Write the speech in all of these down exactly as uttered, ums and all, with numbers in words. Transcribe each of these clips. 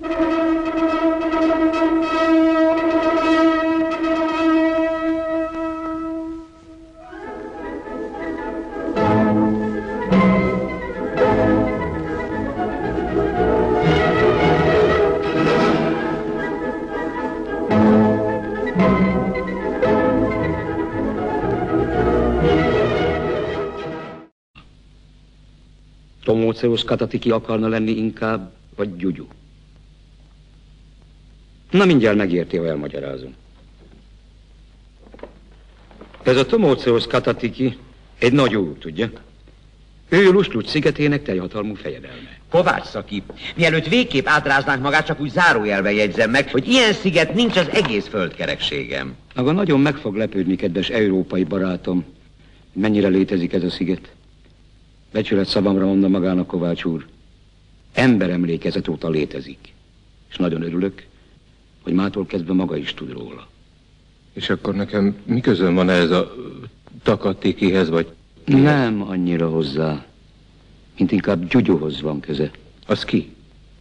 Tomóceusz Katatiki akarna lenni inkább, vagy Gyugyu? Na, mindjárt megérti, ha elmagyarázom. Ez a Tomóceusz Katatiki egy nagy úr, tudja? Ő Luslucs szigetének teljhatalmú fejedelme. Kovács Szaki, mielőtt végképp átráznánk magát, csak úgy zárójelben jegyzem meg, hogy ilyen sziget nincs az egész földkerekségem. Maga nagyon meg fog lepődni, kedves európai barátom, mennyire létezik ez a sziget. Becsület szavamra mondta magának, Kovács úr. Emberemlékezet óta létezik. És nagyon örülök, hogy mától kezdve maga is tud róla. És akkor nekem mi közön van ez a Takatikihez, vagy... Nem annyira hozzá, mint inkább Gyugyuhoz van köze. Az ki?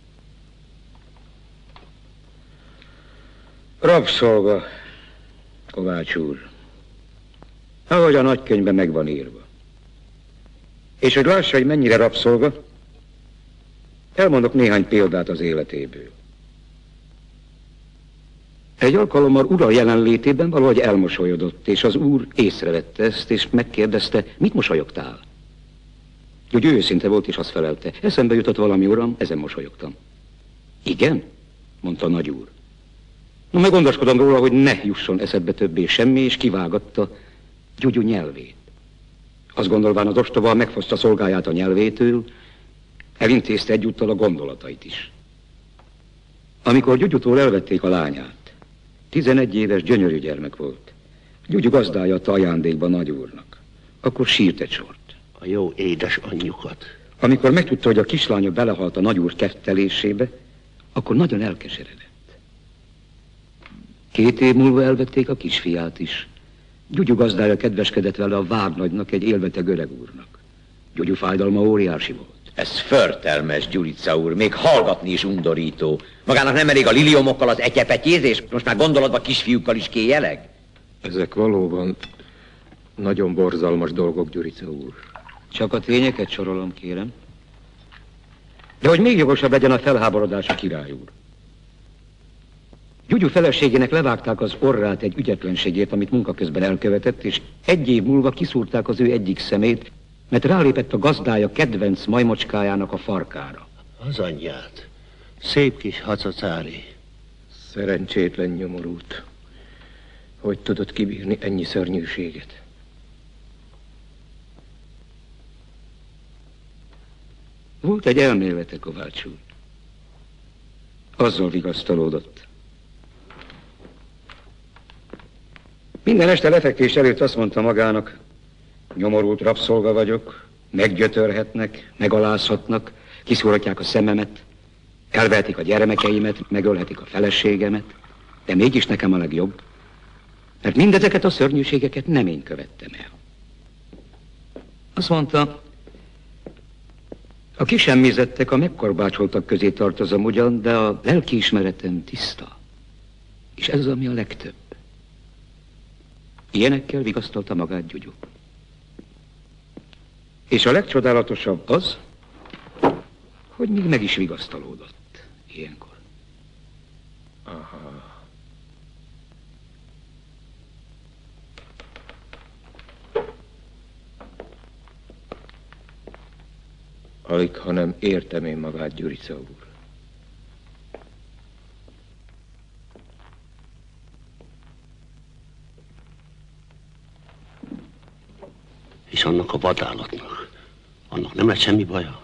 Rabszolga, Kovács úr. Ahogy a nagykönyvben meg van írva. És hogy lássa, hogy mennyire rabszolga, elmondok néhány példát az életéből. Egy alkalommal ura jelenlétében valahogy elmosolyodott, és az úr észrevette ezt, és megkérdezte, mit mosolyogtál? Úgy ő őszinte volt, és azt felelte, eszembe jutott valami, uram, ezen mosolyogtam. Igen? Mondta a nagy úr. Na, meg gondoskodom róla, hogy ne jusson eszedbe többé semmi, és kivágatta Gyugyu nyelvét. Azt gondolván az ostoba megfoszta szolgáját a nyelvétől, elintézte egyúttal a gondolatait is. Amikor Gyugyutól elvették a lányát, tizenegy éves gyönyörű gyermek volt. Gyugyu gazdája adta ajándékba nagy úrnak. Akkor sírt egy sort. A jó édes anyjukat. Amikor megtudta, hogy a kislánya belehalt a nagyúr kettelésébe, akkor nagyon elkeseredett. Két év múlva elvették a kisfiát is. Gyugyu gazdája kedveskedett vele a várnagynak, egy élveteg öreg úrnak. Gyugyu fájdalma óriási volt. Ez förtelmes, Gyurica úr, még hallgatni is undorító. Magának nem elég a liliomokkal az etyepetyézés? Most már gondolatban kisfiúkkal is kéjeleg? Ezek valóban nagyon borzalmas dolgok, Gyurica úr. Csak a tényeket sorolom, kérem. De hogy még jogosabb legyen a felháborodás, a király úr. Gyugyu feleségének levágták az orrát egy ügyetlenségért, amit munka közben elkövetett, és egy év múlva kiszúrták az ő egyik szemét, mert rálépett a gazdája kedvenc majmocskájának a farkára. Az anyját. Szép kis hacacári. Szerencsétlen nyomorult. Hogy tudod kibírni ennyi szörnyűséget? Volt egy elmélete, Kovács úr. Azzal vigasztalódott. Minden este lefekvés előtt azt mondta magának, nyomorult rabszolga vagyok, meggyötörhetnek, megalázhatnak, kiszúrhatják a szememet, elvehetik a gyermekeimet, megölhetik a feleségemet, de mégis nekem a legjobb, mert mindezeket a szörnyűségeket nem én követtem el. Azt mondta, a kisemmizettek, a megkorbácsoltak közé tartozom ugyan, de a lelkiismeretem tiszta. És ez az, ami a legtöbb. Ilyenekkel vigasztalta magát Gyugyu. És a legcsodálatosabb az, hogy még meg is vigasztalódott ilyenkor. Aha. Alig, ha nem értem én magát, Gyurica úr. És annak a vadállatnak, annak nem lett semmi baja?